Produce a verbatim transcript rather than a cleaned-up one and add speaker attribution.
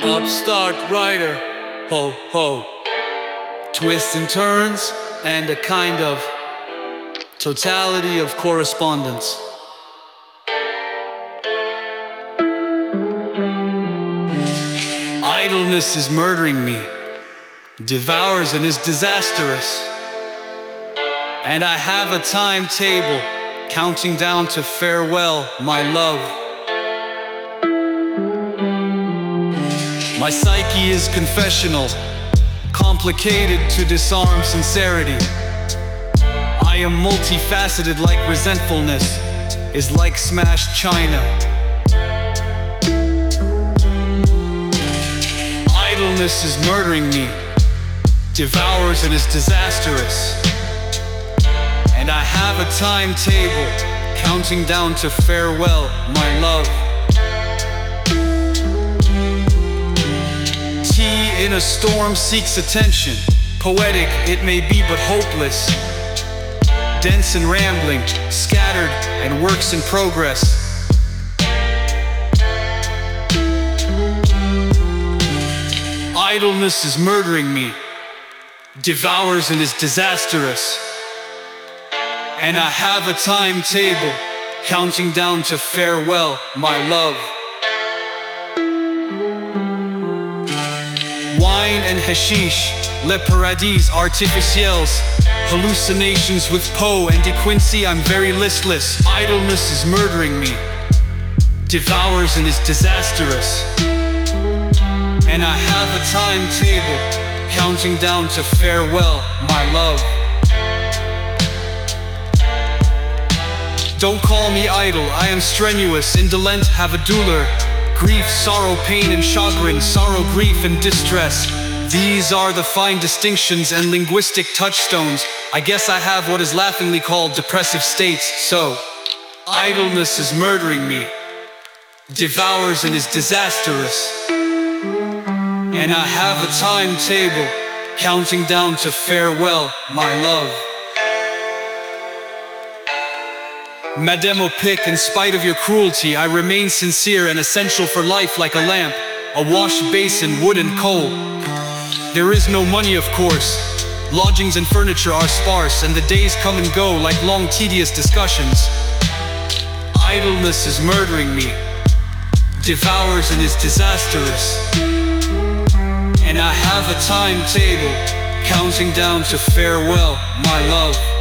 Speaker 1: upstart writer, ho ho. Twists and turns, and a kind of totality of correspondence. Idleness is murdering me, devours and is disastrous. And I have a timetable, counting down to farewell, my love. My psyche is confessional, complicated to disarm sincerity. I am multifaceted like resentfulness is like smashed china. Idleness is murdering me, devours and is disastrous. And I have a timetable, counting down to farewell, my love. Tea in a storm seeks attention. Poetic it may be, but hopeless. Dense and rambling, scattered and works in progress. Idleness is murdering me, devours and is disastrous. And I have a timetable, counting down to farewell, my love. Wine and hashish, le paradis artificiels. Hallucinations with Poe and De Quincey, I'm very listless. Idleness is murdering me, devours and is disastrous. And I have a timetable, counting down to farewell, my love. Don't call me idle, I am strenuous, indolent, have a douleur. Grief, sorrow, pain and chagrin, sorrow, grief and distress. These are the fine distinctions and linguistic touchstones. I guess I have what is laughingly called depressive states, so idleness is murdering me, devours and is disastrous. And I have a timetable, counting down to farewell, my love. Madame Opic, in spite of your cruelty, I remain sincere and essential for life like a lamp, a wash basin, wood and coal. There is no money, of course. Lodgings and furniture are sparse, and the days come and go like long tedious discussions. Idleness is murdering me, devours and is disastrous. And I have a timetable, counting down to farewell, my love.